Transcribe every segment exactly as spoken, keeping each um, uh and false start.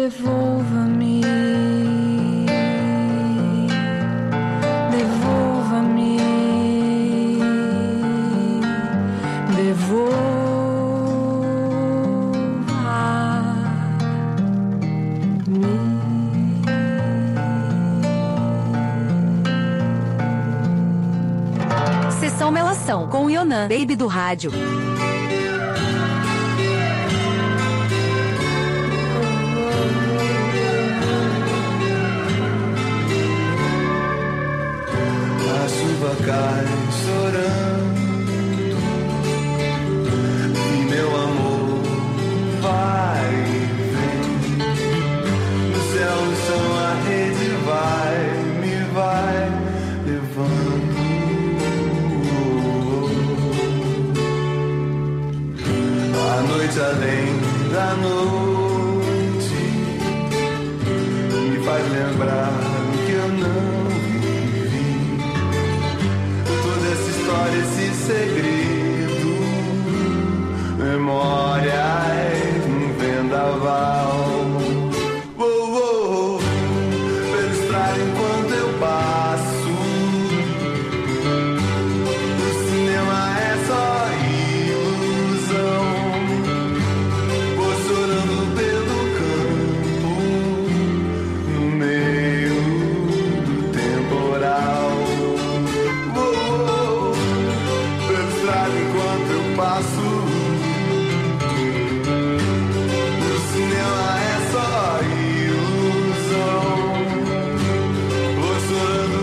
Devolva-me, devolva-me, devolva-me. Sessão Melação com o Yonan, Baby do Rádio. A chuva cai chorando e meu amor vai e vem. No céu, no chão, a rede vai, me vai levando. A noite além da noite me faz lembrar que eu não história, esse segredo, memórias, um vendaval. Oh, oh, oh, pela estrada enquanto eu passo, o cinema é só ilusão. Vou chorando pelo campo, no meio do temporal. Enquanto eu passo, o cinema é só ilusão. Vou chorando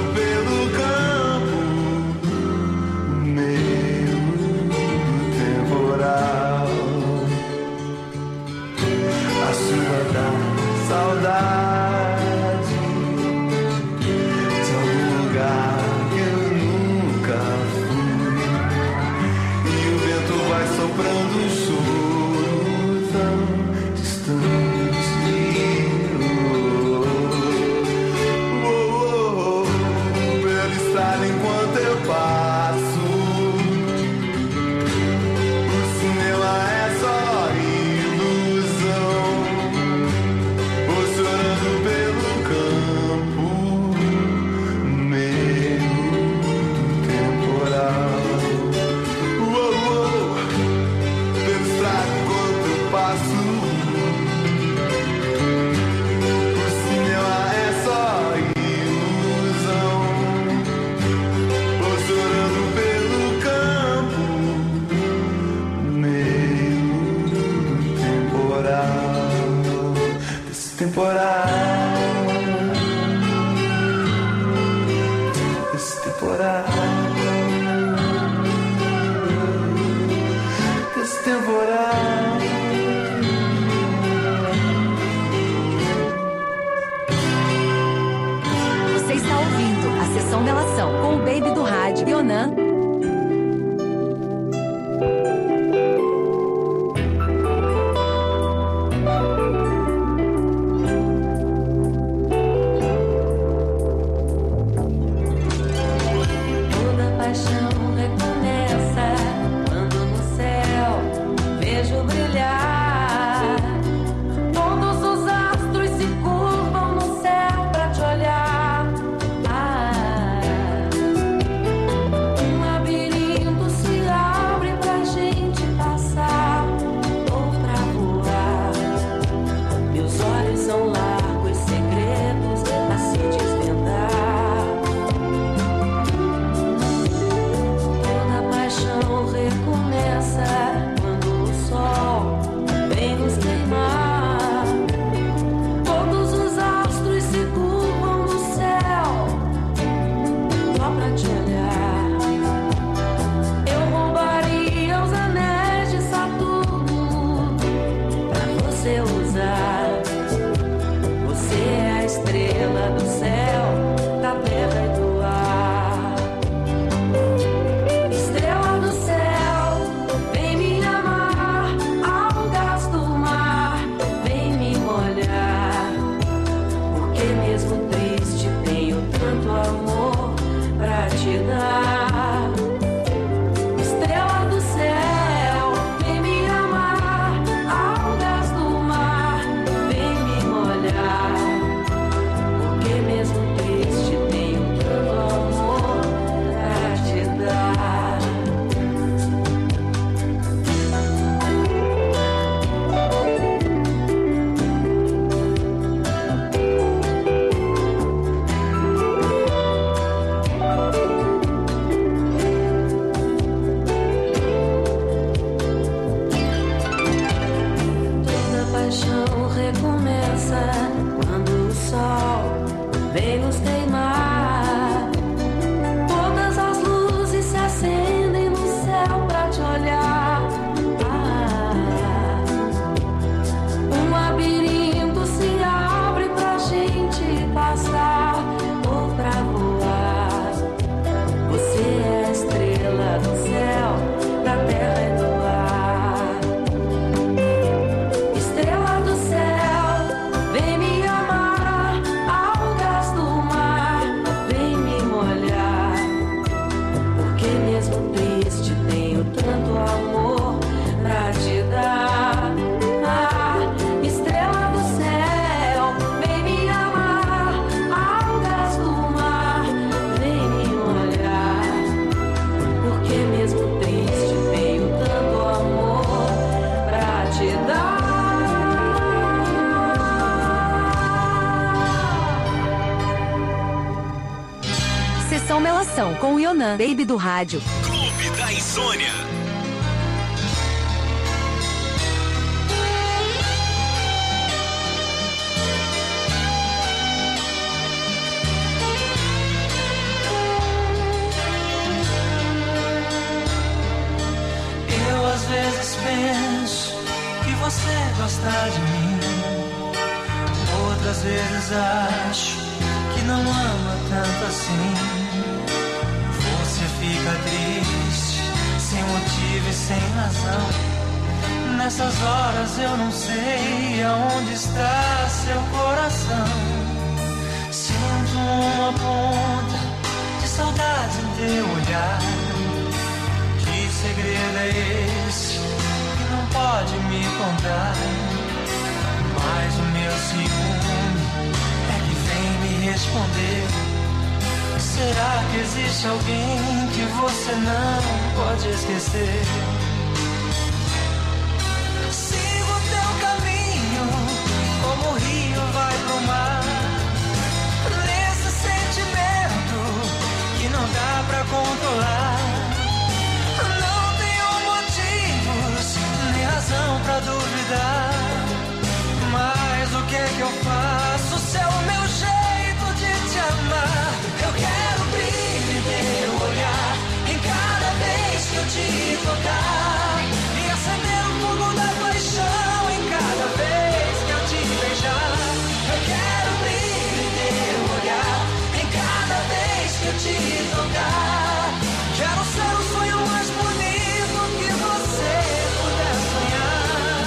Sessão Melação com o Yonan, Baby do Rádio. Clube da Insônia. Eu às vezes penso que você gosta de mim. Outras vezes acho que não ama tanto assim. Você fica triste, sem motivo e sem razão. Nessas horas eu não sei aonde está seu coração. Sinto uma ponta de saudade em teu olhar. Que segredo é esse que não pode me contar? Mas o meu ciúme é que vem me responder. Será que existe alguém que você não pode esquecer? Siga o teu caminho, como o rio vai pro mar. Nesse sentimento que não dá pra controlar. Não tenho motivos, nem razão pra duvidar. Mas o que é que eu faço se é o meu jeito de te amar? Eu quero brilho em teu olhar, em cada vez que eu te tocar. E acender o fogo da paixão em cada vez que eu te beijar. Eu quero brilho em teu olhar, em cada vez que eu te tocar. Quero ser o sonho mais bonito que você puder sonhar.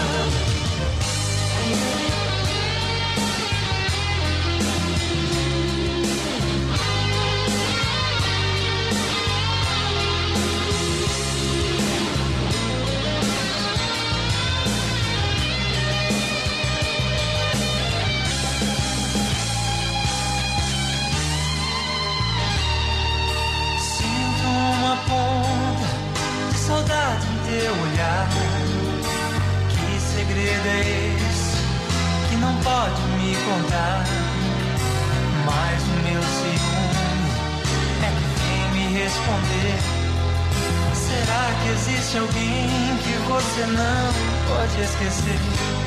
Sinto uma ponta de saudade em teu olhar. Que segredo é esse que não pode me contar? Mas o meu ciúme é que vem me responder. Será que existe alguém que você não pode esquecer?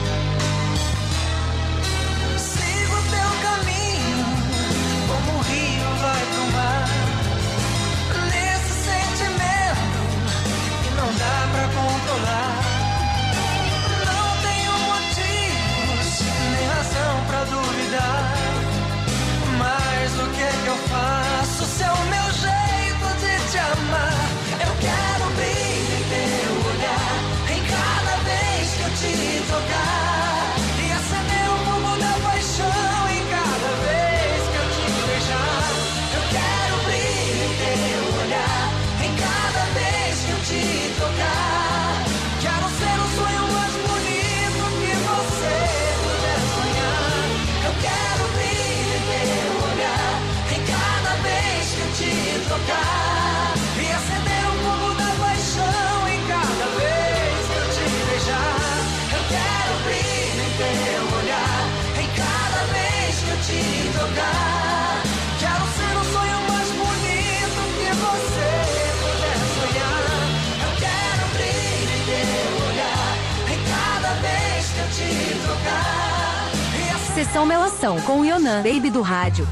Siga o teu caminho, como o rio vai pro mar. Nesse sentimento que não dá pra controlar. Não tenho motivos, nem razão pra duvidar. Mas o que é que eu faço se é o meu jeito de te amar? Eu quero brilho em teu olhar, em cada vez que eu te tocar. E acender o fogo da paixão em cada vez que eu te beijar. Eu quero brilho em teu olhar, em cada vez que eu te tocar. Quero ser o sonho mais bonito que você puder sonhar. Eu quero brilho em teu olhar, em cada vez que eu te tocar. E acender o fogo da paixão em cada vez que eu te beijar. Eu quero brilho em teu olhar, em cada vez que eu te tocar. Quero ser o sonho mais bonito que você puder sonhar. Eu quero brilho em teu olhar, em cada vez que eu te tocar. E assim... Sessão Melação com o Yonan, Baby do Rádio.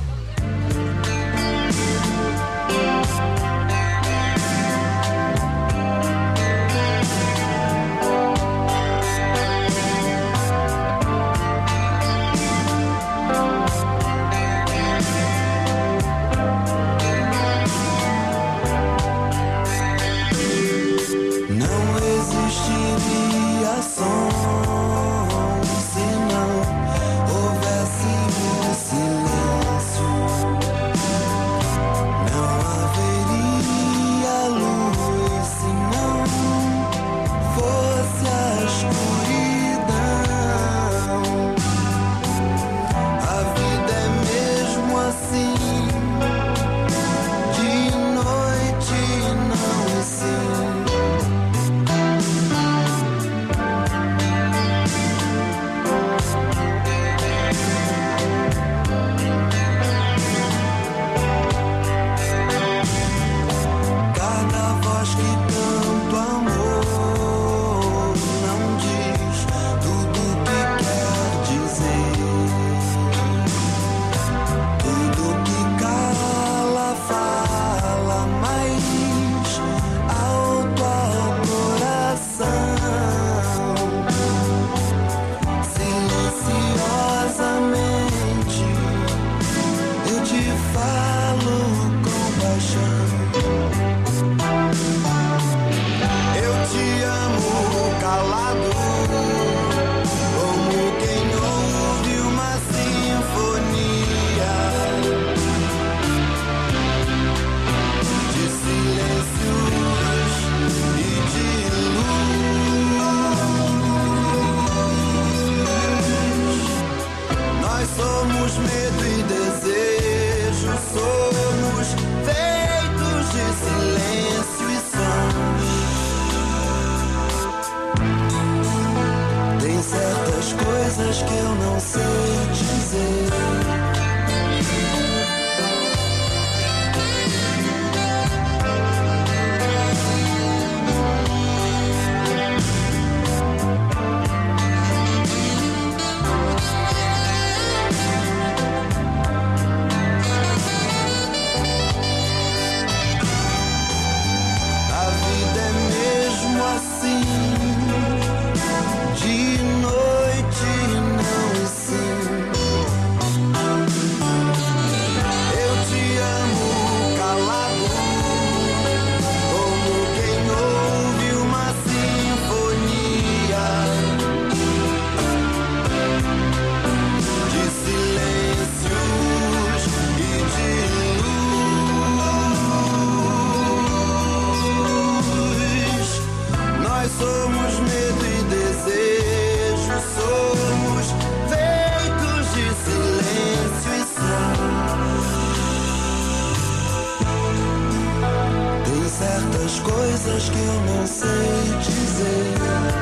Não existiria som se não houvesse o silêncio. paixão. Eu te amo calado, como quem ouve uma sinfonia de silêncios e de luz. Nós somos medo e desejo, somos feitos de silêncio e sons. Tem certas coisas que eu não sei dizer. Coisas que eu não sei dizer.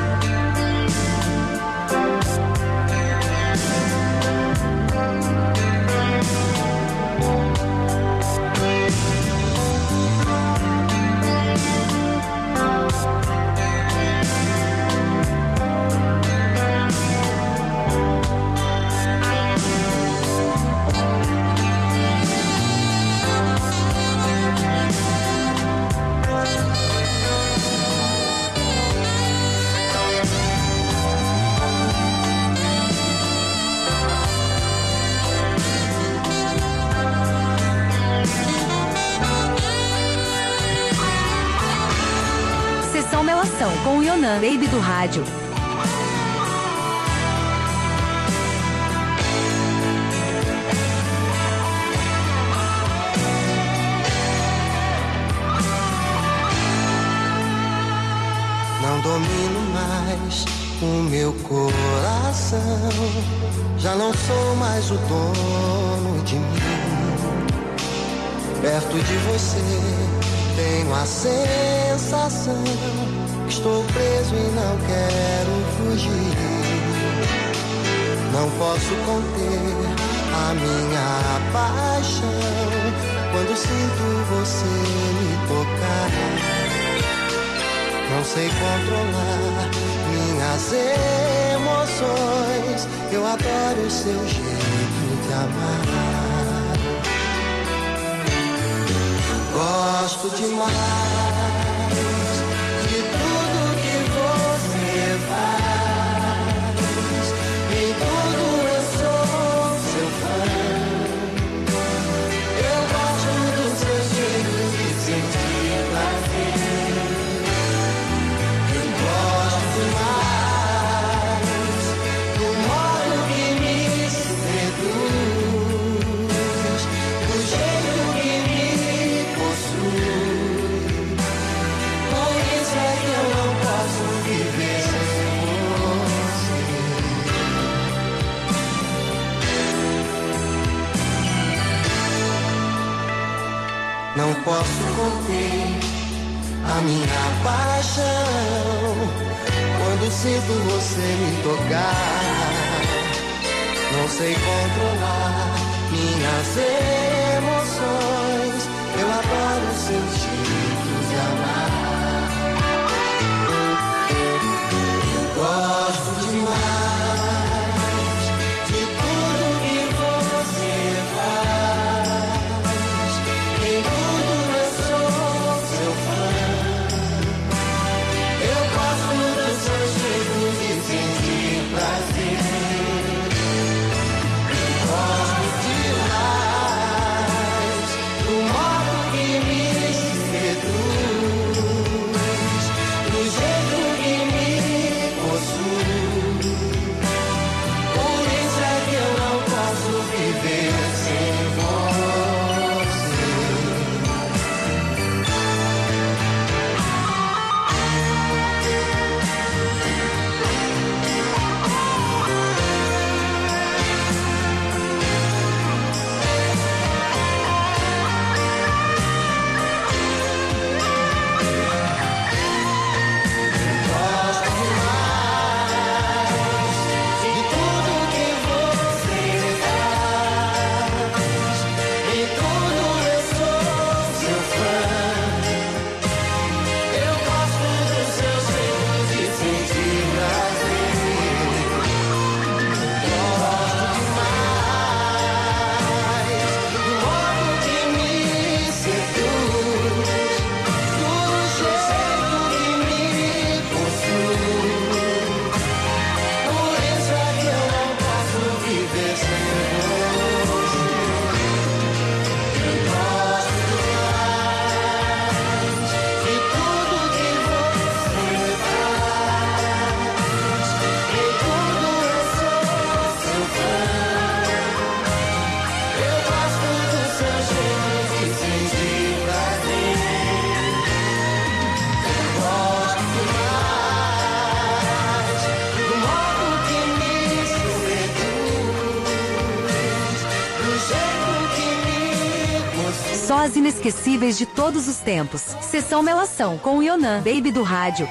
Melação com o Yonan, Baby do Rádio. Não domino mais o meu coração, já não sou mais o dono de mim. Perto de você tenho a sensação que estou preso e não quero fugir. Não posso conter a minha paixão quando sinto você me tocar. Não sei controlar minhas emoções, eu adoro o seu jeito de amar. Gosto demais de tudo que você faz, em tudo eu sou seu fã. Eu gosto do seu jeito de sentir prazer. Eu gosto demais do modo que me seduz, do jeito que me por isso é que eu não posso viver sem você. Não posso conter a minha paixão quando sinto você me tocar. Não sei controlar minhas emoções, eu adoro o seu jeito de amar. Gosto demais de tudo que você faz, em tudo eu sou seu fã. Eu gosto do seu jeito de sentir prazer. Eu gosto demais Só as inesquecíveis de todos os tempos. Sessão Melação com o Yonan, Baby do rádio.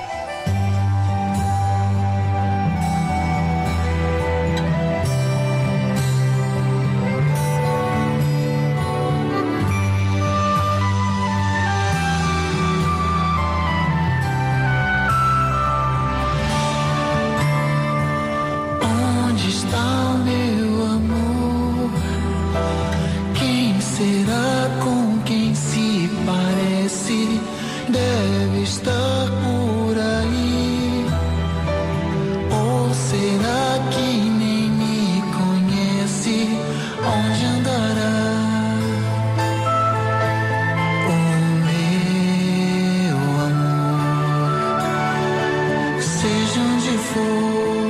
Onde está o meu amor? Quem será, com quem se parece? Deve estar por aí. Ou será que nem me conhece? Onde andará o meu amor? Seja onde for,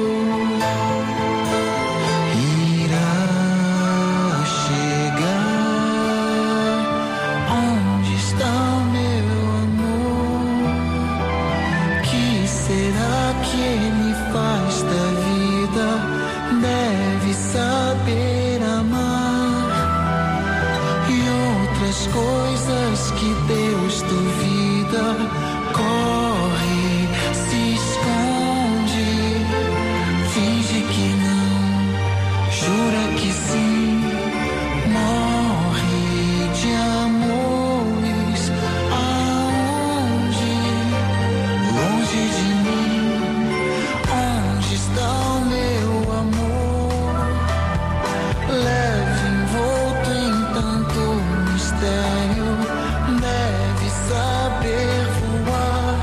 coisas que Deus duvida, corre, se esconde, finge que não, jura que sim, morre de amores, aonde, longe de mim, onde está o meu amor, leve envolto em tanto mistério, deve saber voar,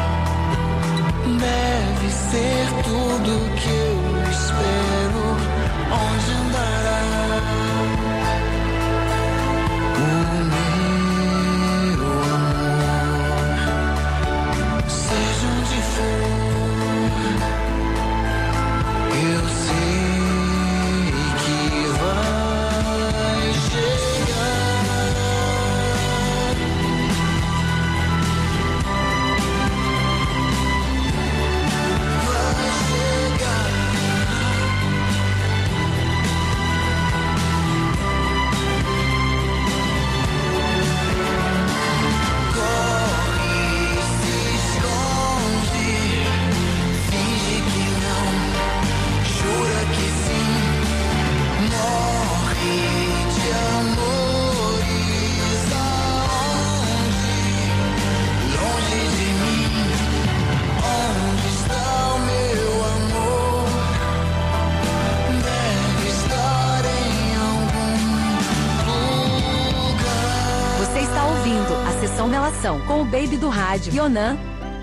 deve ser tudo que eu espero. Onde andará o meu amor? Seja onde for, eu sei que vai chegar. Sessão Melação com o Baby do rádio, Yonan.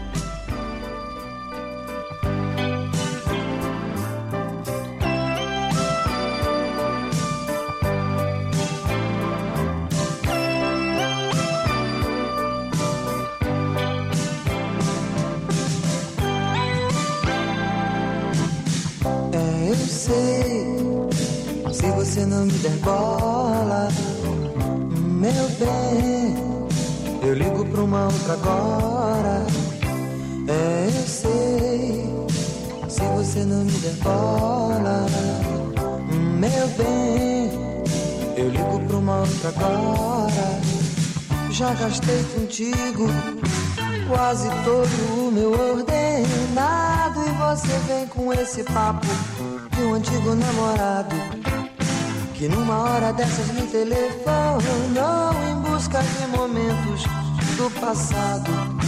É, eu sei, se você não me der bola, meu bem, eu ligo pra uma outra agora. É, eu sei, se você não me der bola, meu bem, eu ligo pra uma outra agora. Já gastei contigo quase todo o meu ordenado e você vem com esse papo de um antigo namorado que numa hora dessas me telefonou em busca de momentos do passado.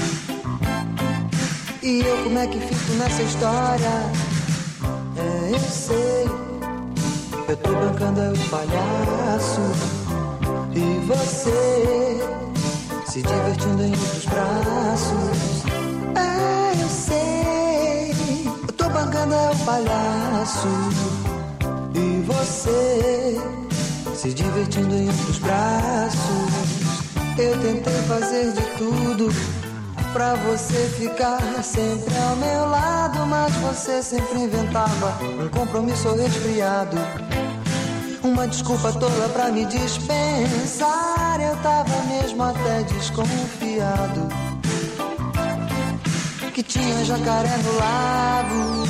E eu como é que fico nessa história? É, eu sei, eu tô bancando é o palhaço e você se divertindo em outros braços. É, eu sei, eu tô bancando é o palhaço e você se divertindo em outros braços. Eu tentei fazer de tudo pra você ficar sempre ao meu lado, mas você sempre inventava um compromisso resfriado, uma desculpa tola pra me dispensar. Eu tava mesmo até desconfiado que tinha jacaré no lago.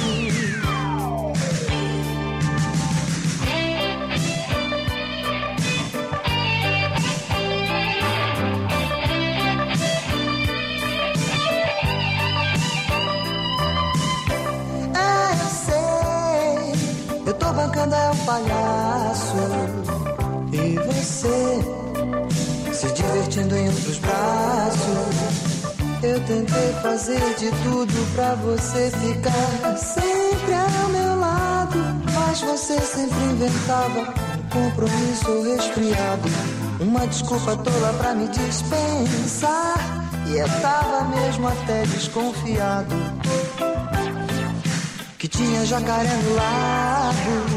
se divertindo em outros braços. Eu tentei fazer de tudo pra você ficar sempre ao meu lado, mas você sempre inventava um compromisso ou resfriado, uma desculpa tola pra me dispensar. E eu tava mesmo até desconfiado que tinha jacaré no lago.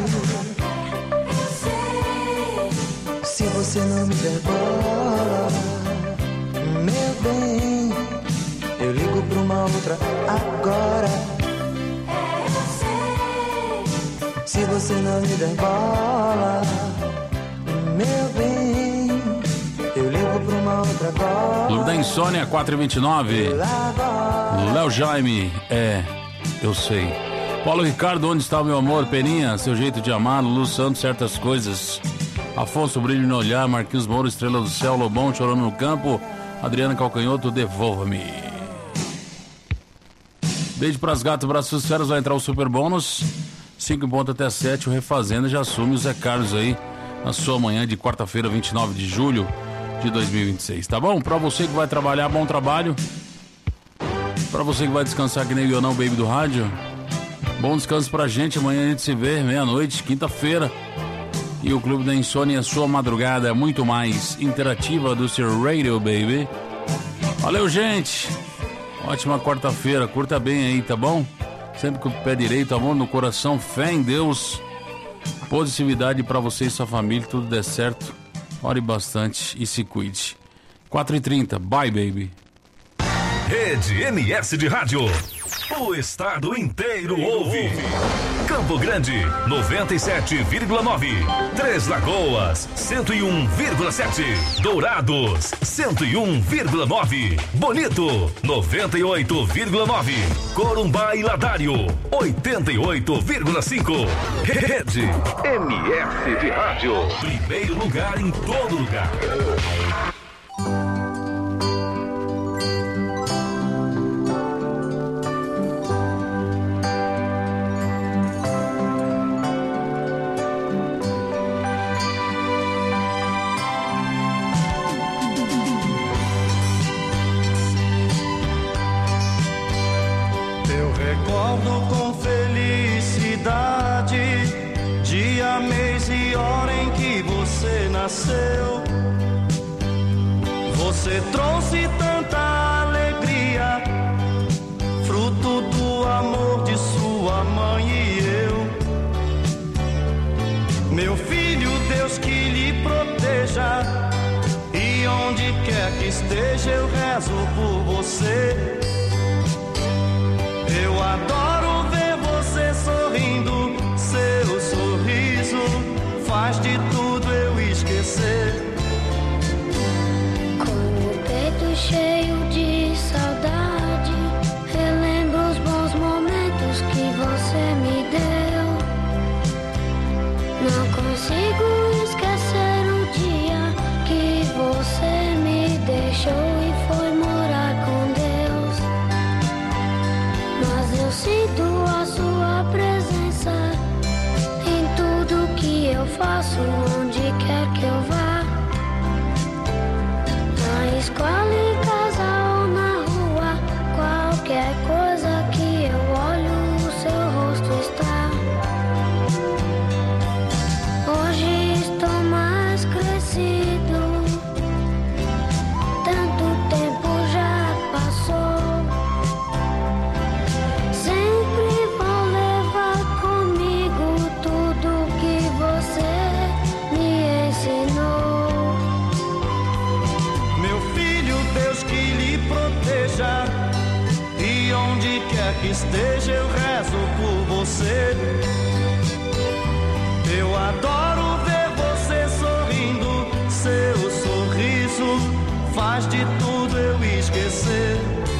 Se você não me der bola, meu bem, eu ligo pra uma outra agora. Se você não me der bola, meu bem, eu ligo pra uma outra agora. Clube da Insônia, quatro e vinte e nove. Léo Jaime, é, eu sei. Paulo Ricardo, onde está o meu amor? Peninha, seu jeito de amar. Lulu Santos, certas coisas. Afonso, brilho no olhar. Marquinhos Moura, estrela do céu. Lobão, chorando no campo. Adriana Calcanhoto, devolva-me. Beijo pras gatas, braços feras, vai entrar o super bônus. cinco em ponto até sete, o Refazenda já assume o Zé Carlos aí na sua manhã de quarta-feira, vinte e nove de julho de dois mil e vinte e seis, tá bom? Pra você que vai trabalhar, bom trabalho. Pra você que vai descansar que nem o Ionão Baby do rádio, bom descanso pra gente. Amanhã a gente se vê, meia-noite, quinta-feira. E o Clube da Insônia, sua madrugada muito mais interativa do seu Radio Baby. Valeu, gente! Ótima quarta-feira, curta bem aí, tá bom? Sempre com o pé direito, amor no coração, fé em Deus, positividade pra você e sua família, tudo der certo. Ore bastante e se cuide. quatro e trinta, bye baby. Rede M S de Rádio. O estado inteiro ouve. Campo Grande, noventa e sete vírgula nove. Três Lagoas, cento e um vírgula sete. Dourados, cento e um vírgula nove. Bonito, noventa e oito vírgula nove. Corumbá e Ladário, oitenta e oito vírgula cinco. Rede M S de Rádio. Primeiro lugar em todo lugar. Recordo com felicidade dia, mês e hora em que você nasceu. Você trouxe tanta alegria, fruto do amor de sua mãe e eu. Meu filho, Deus que lhe proteja, e onde quer que esteja eu rezo por você. Eu adoro ver você sorrindo, seu sorriso faz de tudo eu esquecer. Com o peito cheio de saudade, relembro os bons momentos que você me deu. Não consigo esquecer o dia que você me deixou e foi morar com Deus. Mas eu sinto a sua presença em tudo que eu faço, onde quer que eu vá. Na escola, em casa ou na rua, qualquer coisa que eu olho, o seu rosto está. Hoje estou mais crescido, tanto tempo já passou. Sempre vou levar comigo tudo que você me ensinou. Meu filho, Deus que lhe proteja, e onde quer que esteja eu rezo por você. Eu adoro ver você sorrindo, seu sorriso faz de tudo eu esquecer.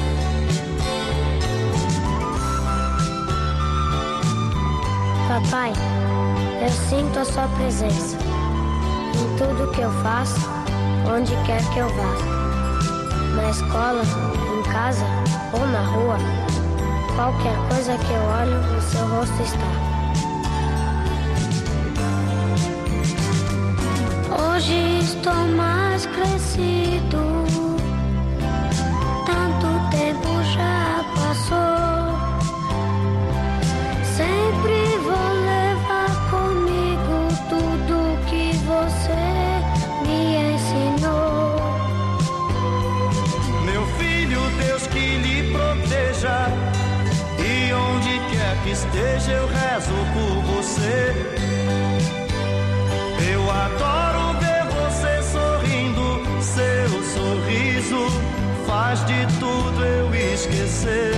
Papai, eu sinto a sua presença em tudo que eu faço, onde quer que eu vá. Na escola, em casa ou na rua, qualquer coisa que eu olho, o seu rosto está. Hoje estou mais crescido, esteja, eu rezo por você. Eu adoro ver você sorrindo, seu sorriso faz de tudo eu esquecer.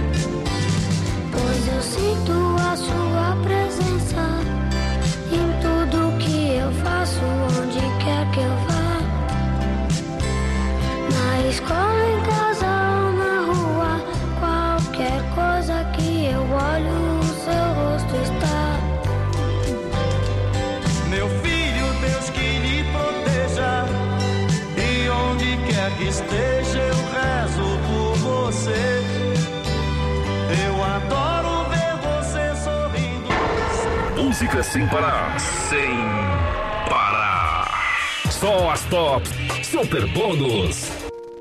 Pois eu sinto a sua presença em tudo que eu faço, onde quer que eu vá. Na escola, em casa ou na rua, qualquer coisa que eu olho, o seu rosto está. Meu filho, Deus que lhe proteja, e onde quer que esteja eu rezo por você. Eu adoro ver você sorrindo. Música sem parar, sem parar. Só as tops, Super Bônus.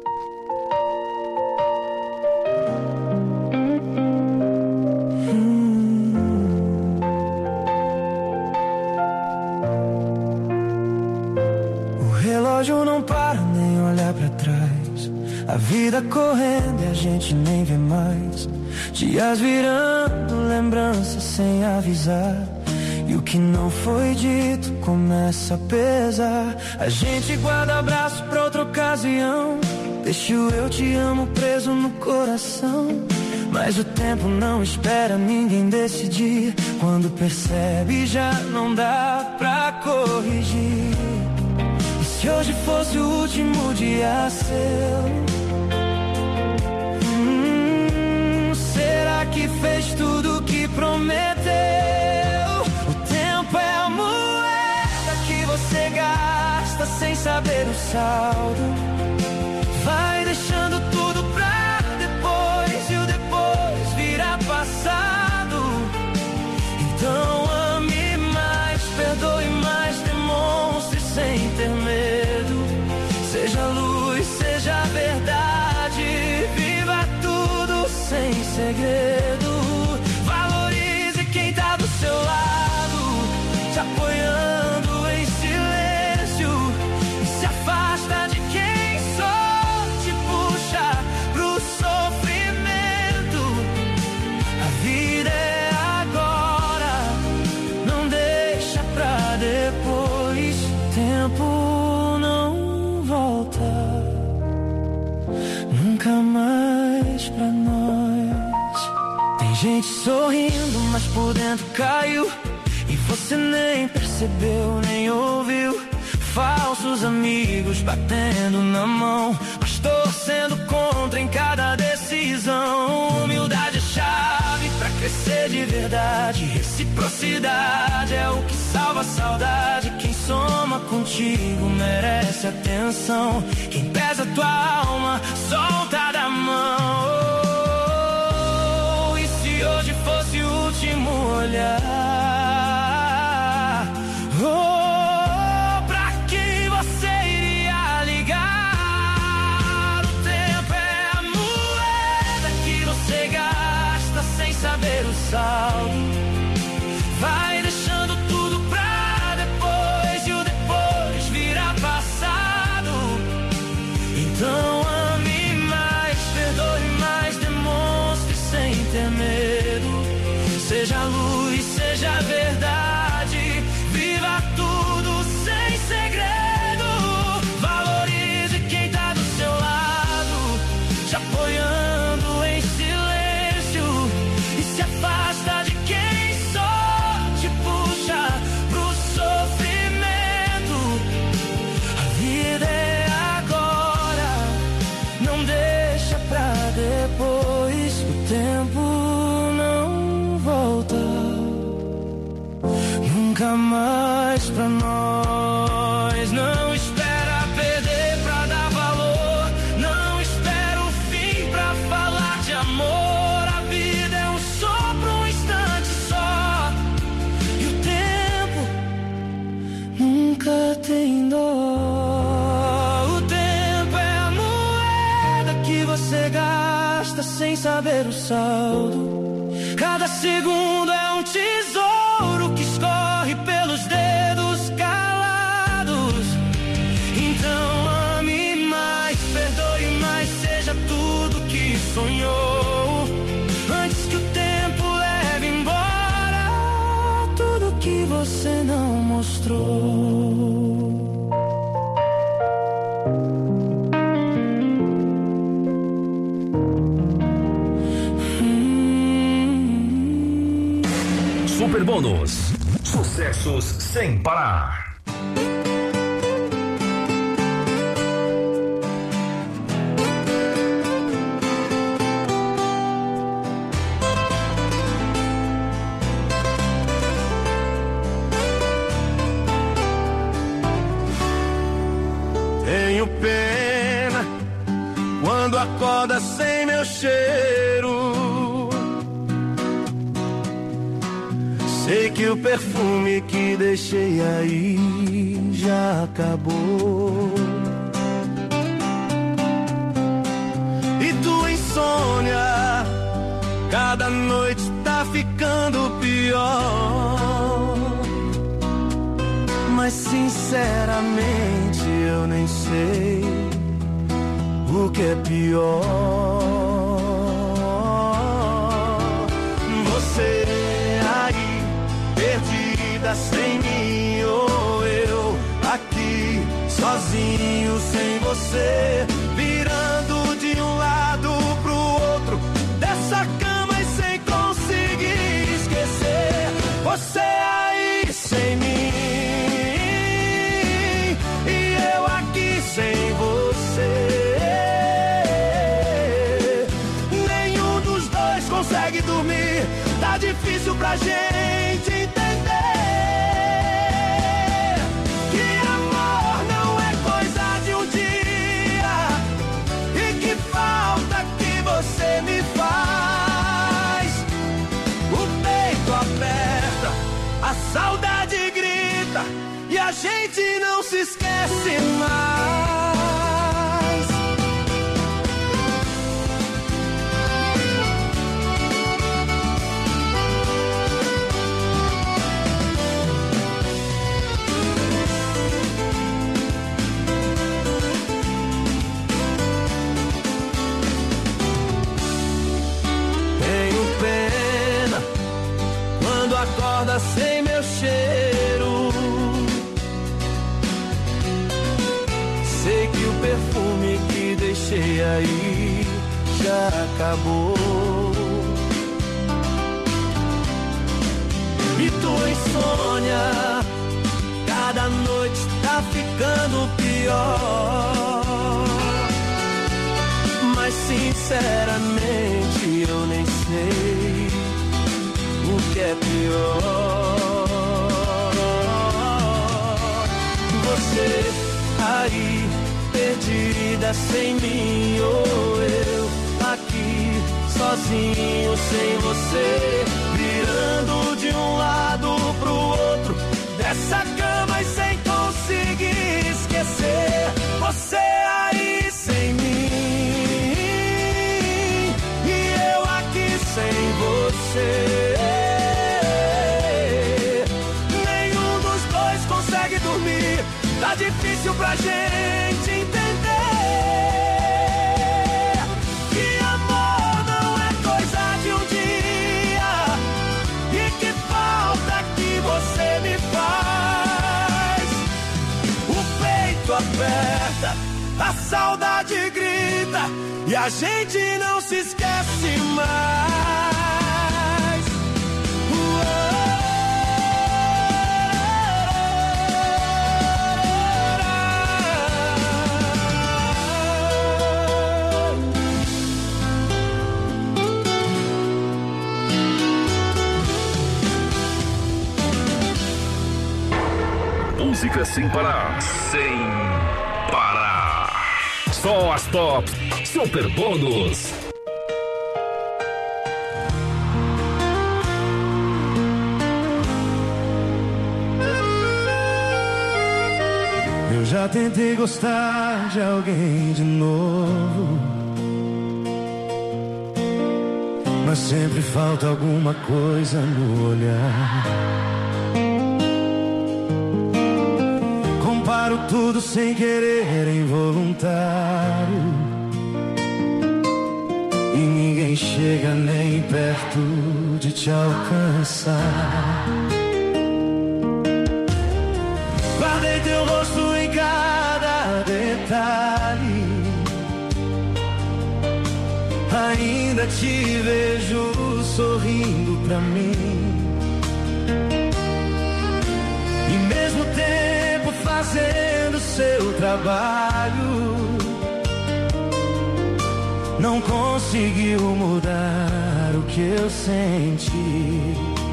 O relógio não para nem olhar pra trás. A vida correndo e a gente nem vê mais. Dias virando, lembranças sem avisar. E o que não foi dito começa a pesar. A gente guarda abraço pra outra ocasião. Deixa o eu te amo preso no coração. Mas o tempo não espera ninguém decidir. Quando percebe já não dá pra corrigir. E se hoje fosse o último dia seu, será que fez tudo que prometeu? O tempo é a moeda que você gasta sem saber o saldo. Vai deixando tudo pra depois, e o depois vira passado. Então ame mais, perdoe mais, demonstre sem ter medo. Seja luz, seja verdade, viva tudo sem segredo. Valorize quem tá do seu lado, te apoiando em silêncio. E se afasta de quem só te puxa pro sofrimento. A vida é agora, não deixa pra depois. Tempo não volta nunca mais pra nós. Tem gente sorrindo, mas por dentro caiu. E você nem percebeu, nem ouviu. Falsos amigos batendo na mão, mas torcendo contra em cada decisão. Humildade é chave pra crescer de verdade. Reciprocidade é o que salva a saudade. Quem soma contigo merece atenção. Quem pesa tua alma, solta da mão. Oh, e se hoje fosse o último olhar? Oh, pra quem você iria ligar? O tempo é a moeda que você gasta sem saber o saldo. Vai deixando tudo pra depois, e o depois vira passado. Então ame mais, perdoe mais, demonstre sem ter medo. Seja luz, seja verdade, viva tudo sem segredo. Valorize quem tá do seu lado, te apoiando em silêncio. E se afasta de quem só te puxa pro sofrimento. A vida é agora, não deixa pra depois. O tempo não volta nunca mais pra nós. Não espera perder pra dar valor. Não espera o fim pra falar de amor. A vida é um sopro, um instante só. E o tempo nunca tem dó. O tempo é a moeda que você gasta sem saber o saldo. Cada segundo é um tesouro que escorre pelos dedos calados. Então ame mais, perdoe mais, seja tudo que sonhou. Antes que o tempo leve embora mostrou. Hum. Super Bônus. Sucessos sem parar. Tenho pena quando acorda sem meu cheiro. Sei que o perfume que deixei aí já acabou. E tua insônia cada noite tá ficando pior. Mas sinceramente eu nem sei o que é pior. Você aí, perdida sem mim, ou eu aqui, sozinho sem você, virando de um lado pro outro dessa cama e sem conseguir esquecer. Você aí sem mim, sem você, nenhum dos dois consegue dormir. Tá difícil pra gente entender que amor não é coisa de um dia e que falta que você me faz. O peito aperta, a saudade grita e a gente não se esquece mais. Tenho pena quando acorda sem meu cheiro. Sei que o perfume que deixei aí já acabou. E tua insônia cada noite tá ficando pior. Mas sinceramente eu nem sei o que é pior. Você aí, perdida sem mim, ou eu aqui, sozinho sem você, virando de um lado pro outro dessa cama e sem conseguir esquecer. Você aí sem mim e eu aqui sem você. Nenhum dos dois consegue dormir. Tá difícil pra gente entender que amor não é coisa de um dia e que falta que você me faz. O peito aperta, a saudade grita e a gente não se esquece mais. Uou. Música sem parar. Sem parar. Só as tops. Super Bônus. Eu já tentei gostar de alguém de novo, mas sempre falta alguma coisa no olhar. Comparo tudo sem querer, involuntário, e ninguém chega nem perto de te alcançar. ainda te vejo sorrindo pra mim. E mesmo tempo fazendo seu trabalho, não conseguiu mudar o que eu senti.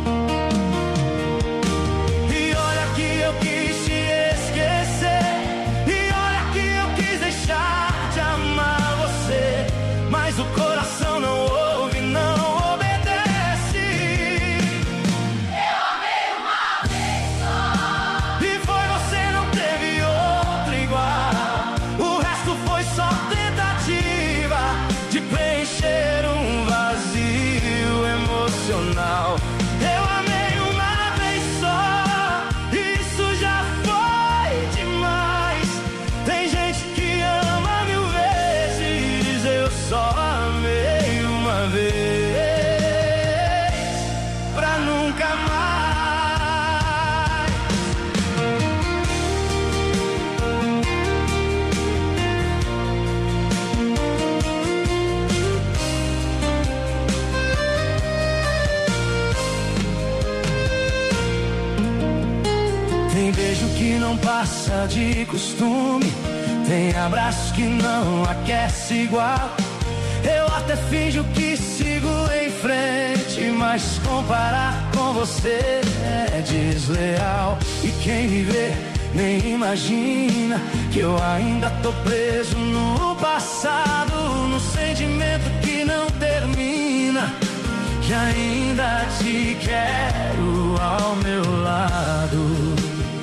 E olha que eu quis te esquecer, e olha que eu quis deixar de amar você, mas o coração não ouve, não obedece. Eu amei uma vez só, E foi você, não teve outro igual. O resto foi só tentativa de preencher um vazio emocional. Eu amei uma vez só, isso já foi demais. Tem gente que ama mil vezes, eu só amei uma vez, pra nunca mais. Tem beijo que não passa de costume, tem abraço que não aquece igual. Eu até finjo que sigo em frente, mas comparar com você é desleal. E quem me vê nem imagina que eu ainda tô preso no passado, no sentimento que não termina, que ainda te quero ao meu lado.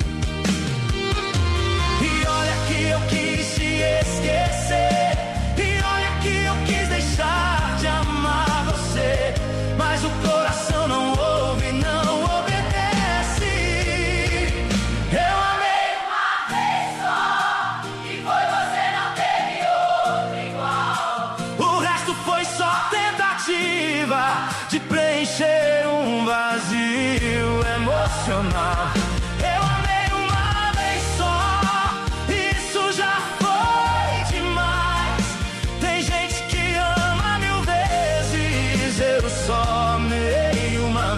E olha que eu quis te esquecer, e olha que eu quis deixar de amar você, mas o coração não ouve, não obedece. Eu amei uma vez só, e foi você, não teve outro igual. o resto foi só tentativa de preencher um vazio emocional. Eu amei uma vez só, isso já foi demais. Tem gente que ama mil vezes, eu só amei uma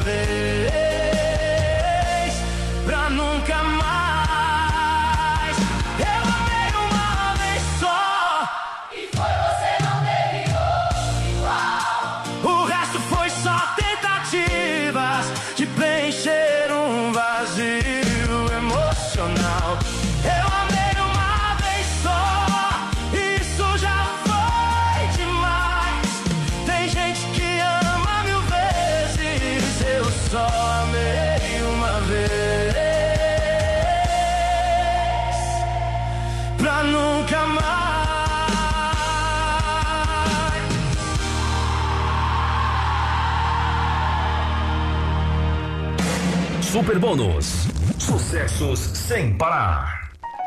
vez, pra nunca mais. Eu amei uma vez só, E foi você, não teve outro igual. o resto foi só tentativas de preencher um vazio emocional. Eu amei uma vez só, isso já foi demais. Tem gente que ama mil vezes, eu só amei uma vez, pra nunca mais. Super Bônus. Sucessos sem parar.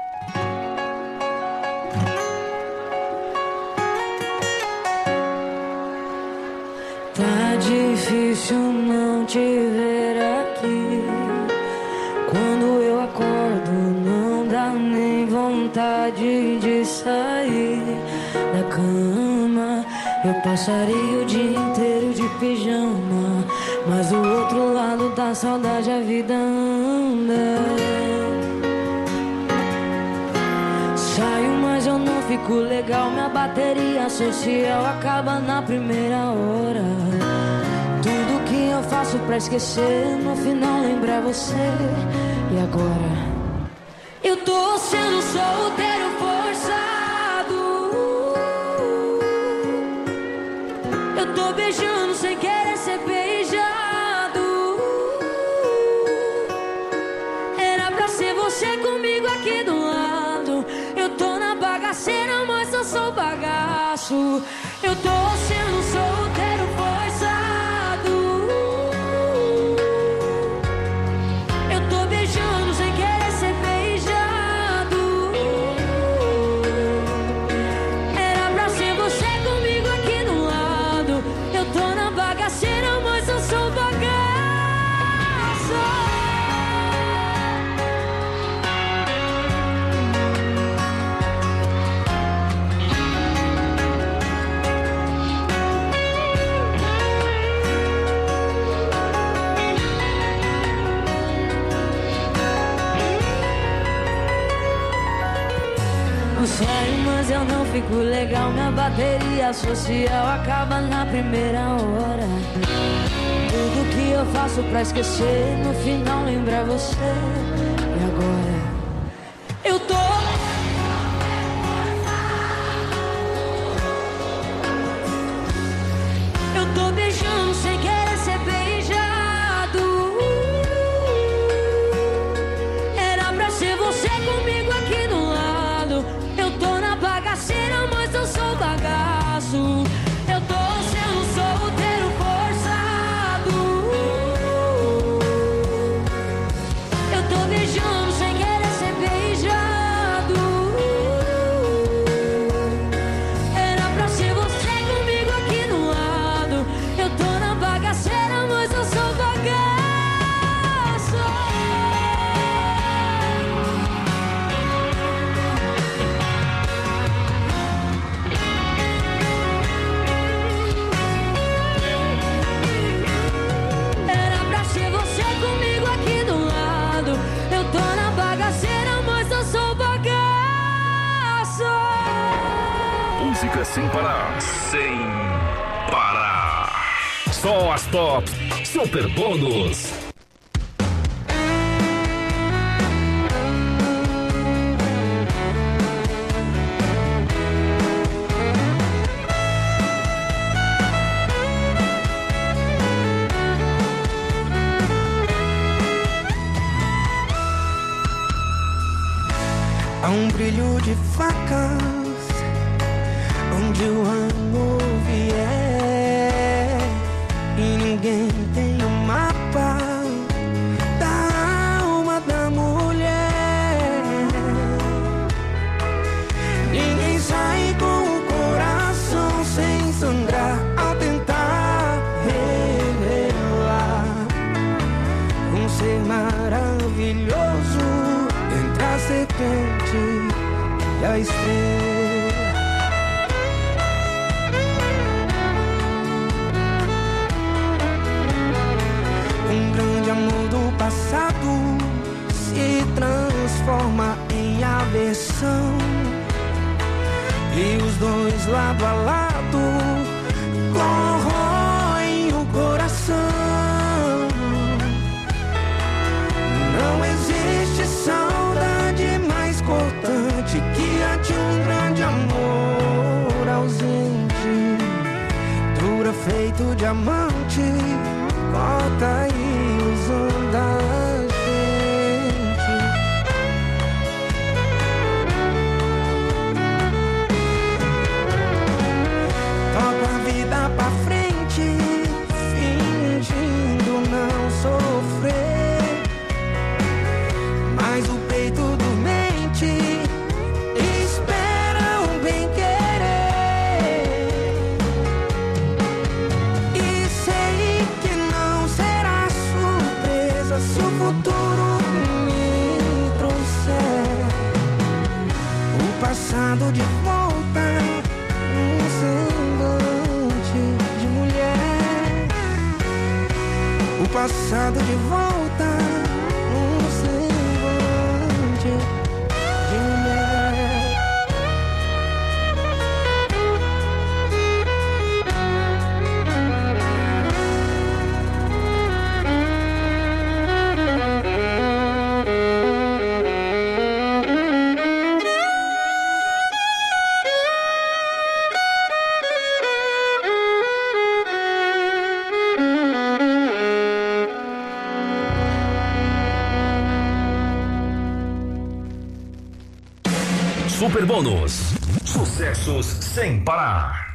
Tá difícil não te ver aqui. Quando eu acordo, não dá nem vontade de sair da cama. Eu passaria o dia inteiro de pijama, mas do outro lado da saudade a vida anda. Saio, mas eu não fico legal. Minha bateria social acaba na primeira hora. Tudo que eu faço pra esquecer, no final lembra você. E agora? Eu tô sendo solteiro forçado. Eu tô beijando sem querer ser beijado. Era pra ser você comigo aqui do lado. Eu tô na bagaceira, mas eu sou bagaço. Eu tô sendo solteiro forçado. Eu tô beijando sem querer ser beijado. Era pra ser você comigo aqui do lado. Eu tô na bagaceira, mas eu sou bagaço. mas eu não fico legal. Minha bateria social acaba na primeira hora. Tudo que eu faço pra esquecer, no final lembra você. E agora? Eu tô Eu tô beijando sem querer ser beijado. Era pra ser você comigo aqui do lado. Eu tô na bagaceira, mas eu sou bagaço. Eu tô sendo solteiro forçado. Eu tô beijando sem querer ser beijado. Era pra ser você comigo aqui do lado. Eu tô na bagaceira, mas eu sou bagaço. Era pra ser você comigo aqui do lado. Eu tô na bagaceira, mas eu sou bagaço. Música sem parar. Sem parar. Só as tops. Super Bônus. Há um brilho de facas onde o amor vier, e ninguém tem o mapa da alma da mulher. Ninguém sai com o coração sem sangrar ao tentar revelar um ser maravilhoso entre a serpente e a estrela. Um grande amor do passado se transforma em aversão, e os dois lado a lado corroem o coração. Não existe saudade mais cortante que a de um grande amor ausente. Dura feito diamante, corta a ilusão da gente. Toca a vida pra frente, fingindo não sofrer, mas o peito dormente espera um bem querer. E sei que não será surpresa se o futuro me trouxer o passado de volta, um semblante de mulher. O passado de volta, um semblante de mulher. Super Bônus. Sucessos sem parar.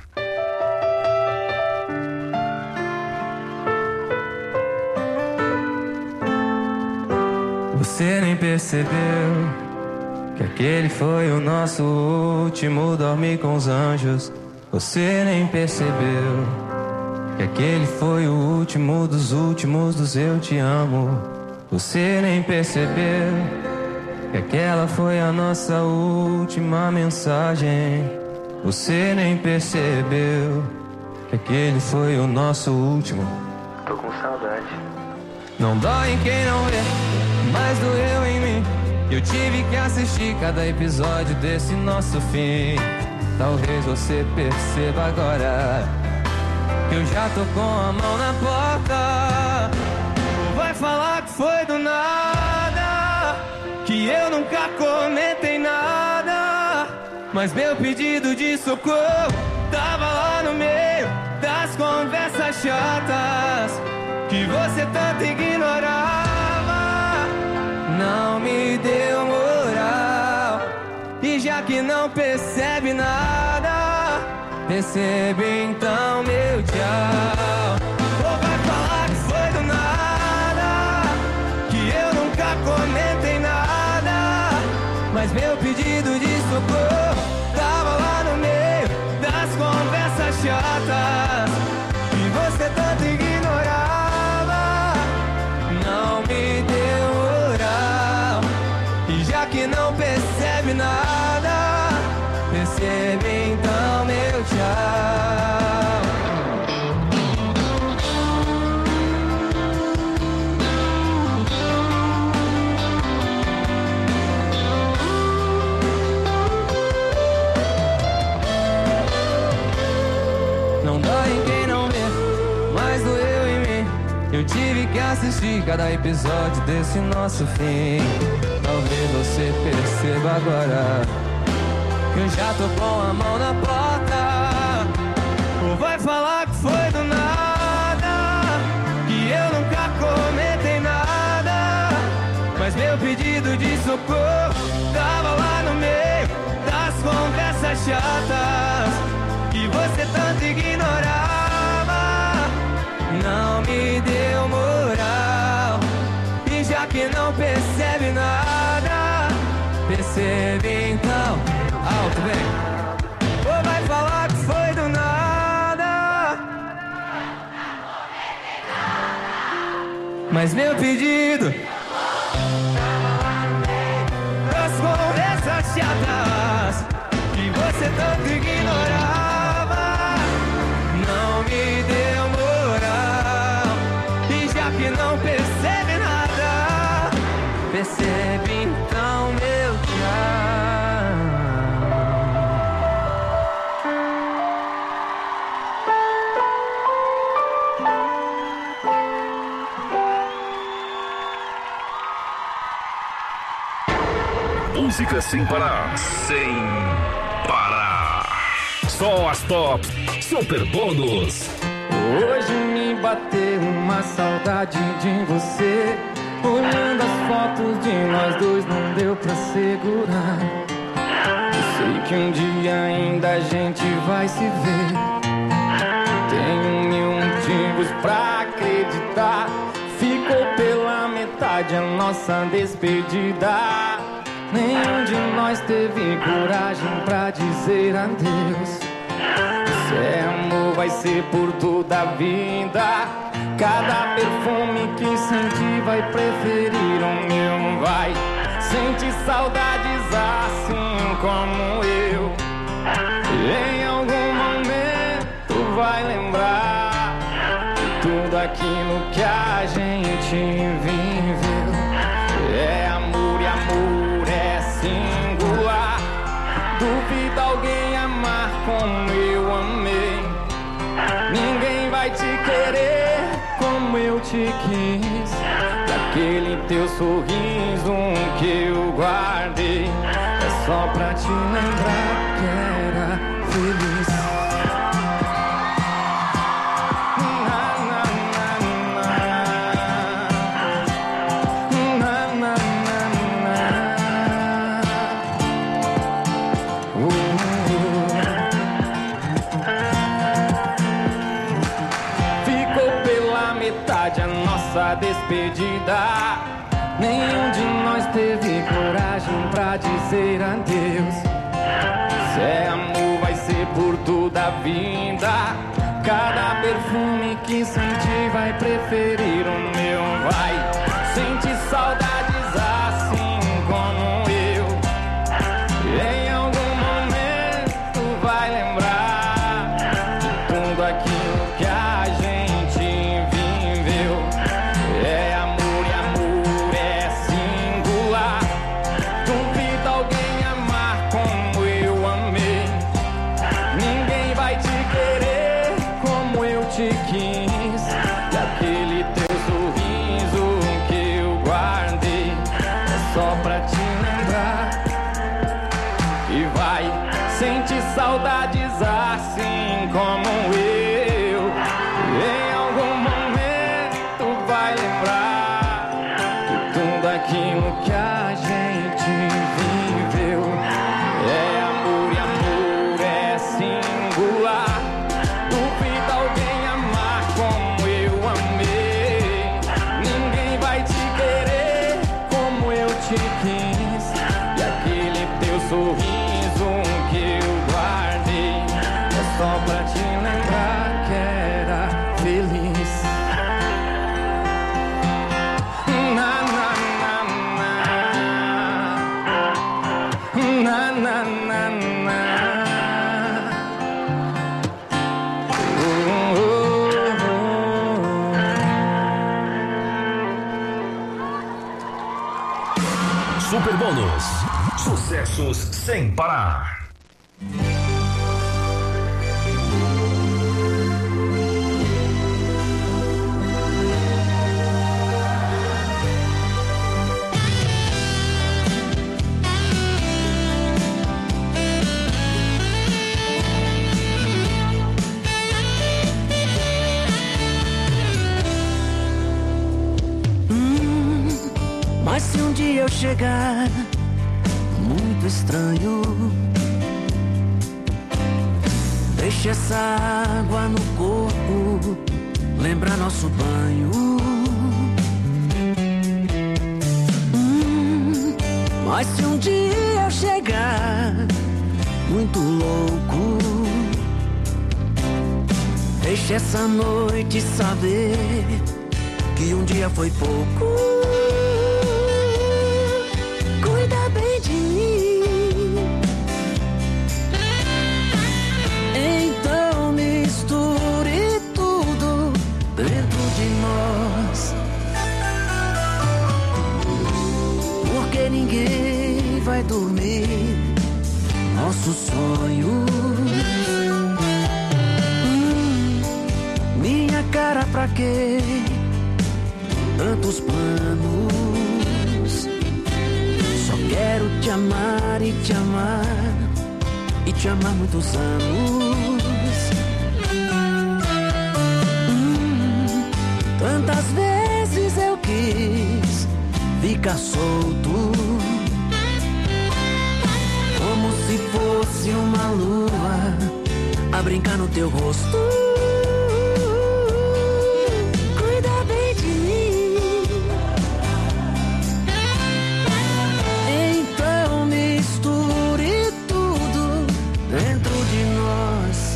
Você nem percebeu que aquele foi o nosso último dormir com os anjos. Você nem percebeu que aquele foi o último dos últimos dos eu te amo. Você nem percebeu que aquela foi a nossa última mensagem. Você nem percebeu que aquele foi o nosso último. Tô com saudade. Não dói em quem não vê, mas doeu em mim. Eu tive que assistir cada episódio desse nosso fim. Talvez você perceba agora que eu já tô com a mão na porta. Vai falar que foi do nada, que eu nunca comentei nada, mas meu pedido de socorro tava lá no meio das conversas chatas que você tanto ignorava. Não me deu moral, e já que não percebe nada, percebe então meu tchau. Ou vai falar que foi do nada, que eu nunca comentei nada, mas meu pedido de socorro tava lá no meio das conversas chatas que você tanto ignorava. Não me deu moral, e já que não percebe nada, percebe então meu tchau. Não dói em quem não vê, mas doeu em mim. Eu tive que assistir cada episódio desse nosso fim. Talvez você perceba agora que eu já tô com a mão na porta. Ou vai falar que foi do nada, que eu nunca comentei nada, mas meu pedido de socorro tava lá no meio das conversas chatas que você tanto ignorava. Não me deu moral, e já que não percebe nada, percebe então. Alto, vem. Ou vai falar que foi do nada, mas meu pedido das conversas chatas que você tanto ignorava. Não me deu moral, e já que não percebe nada, percebe então meu tchau. Música sem parar, sem parar. Só as tops, Super Bônus. Hoje me bateu uma saudade de você. Olhando as fotos de nós dois, não deu pra segurar. Eu sei que um dia ainda a gente vai se ver. Tenho mil motivos pra acreditar. Ficou pela metade a nossa despedida. Nenhum de nós teve coragem pra dizer adeus. Se é amor, vai ser por toda a vida. Cada perfume que sentir vai preferir o meu, vai. Sente saudades assim como eu. Em algum momento vai lembrar de tudo aquilo que a gente viveu. É amor e amor é singular. Duvido alguém amar como eu amei. Ninguém vai te querer como eu te quis. Daquele teu sorriso que eu guardei, é só pra te lembrar que era feliz. A nossa despedida. Nenhum de nós teve coragem pra dizer adeus. Se é amor, vai ser por toda a vida. Cada perfume que sentir vai preferir o meu, vai. Sente saudades assim como eu. Em algum momento vai lembrar de tudo aquilo que a gente como eu. Em algum momento vai lembrar de tudo aquilo que a gente viveu. É amor e amor é singular. Duvida alguém amar como eu amei. Ninguém vai te querer como eu te quis. E aquele teu sorriso que eu guardei é só pra te lembrar que era feliz. Na, na, na, na. Na, na, na, na. Oh, oh, oh. Super Bônus. Sucessos sem parar. Mas se um dia eu chegar muito estranho, deixe essa água no corpo lembrar nosso banho. Hum, mas se um dia eu chegar muito louco, deixe essa noite saber que um dia foi pouco. Cuida bem de mim. Então misture tudo dentro de nós, porque ninguém vai dormir nossos sonhos. Hum, minha cara, pra quê? Tantos planos. Só quero te amar e te amar e te amar muitos anos. Hum, tantas vezes eu quis ficar solto, como se fosse uma lua a brincar no teu rosto. Cuida bem de mim. Então misture tudo dentro de nós,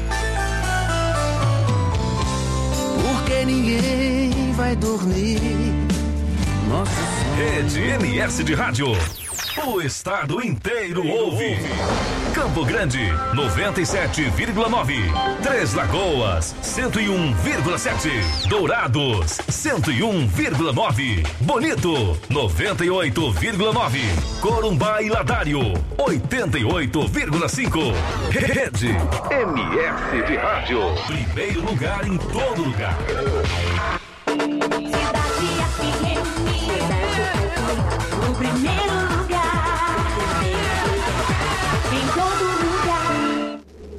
porque ninguém vai dormir nosso sonho. Rede M S de Rádio. O estado inteiro ouve. Campo Grande, noventa e sete vírgula nove. Três Lagoas, cento e um vírgula sete. Dourados, cento e um vírgula nove. Bonito, noventa e oito vírgula nove. Corumbá e Ladário, oitenta e oito vírgula cinco. Rede M S de Rádio. Primeiro lugar em todo lugar. Cidade F M, o primeiro lugar, em todo lugar.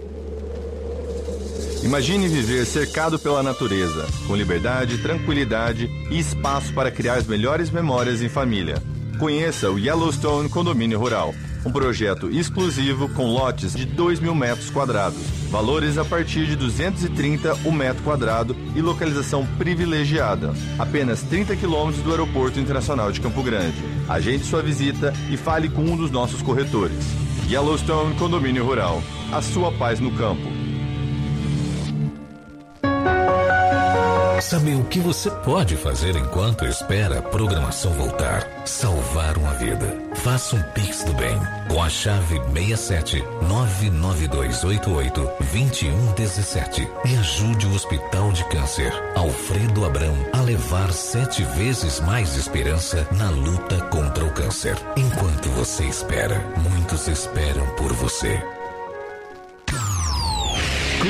Imagine viver cercado pela natureza, com liberdade, tranquilidade e espaço para criar as melhores memórias em família. Conheça o Yellowstone Condomínio Rural, um projeto exclusivo com lotes de dois mil metros quadrados, valores a partir de duzentos e trinta o metro quadrado e localização privilegiada, apenas trinta quilômetros do Aeroporto Internacional de Campo Grande. Agende sua visita e fale com um dos nossos corretores. Yellowstone Condomínio Rural, a sua paz no campo. Sabe o que você pode fazer enquanto espera a programação voltar? Salvar uma vida. Faça um Pix do Bem com a chave seis sete nove nove dois oito oito dois um um sete e ajude o Hospital de Câncer Alfredo Abrão a levar sete vezes mais esperança na luta contra o câncer. Enquanto você espera, muitos esperam por você.